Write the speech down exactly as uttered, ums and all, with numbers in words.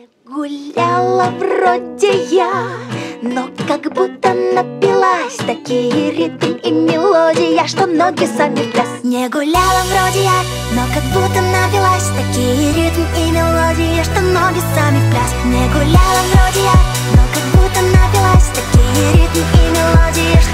Гуляла вроде я, но как будто напилась. Такие ритм и мелодия, что ноги сами в пляс. Не гуляла вроде я, но как будто напилась. Такие ритм и мелодия, что ноги сами в пляс. Не гуляла вроде я, но как будто напилась. Такие ритм и мелодия,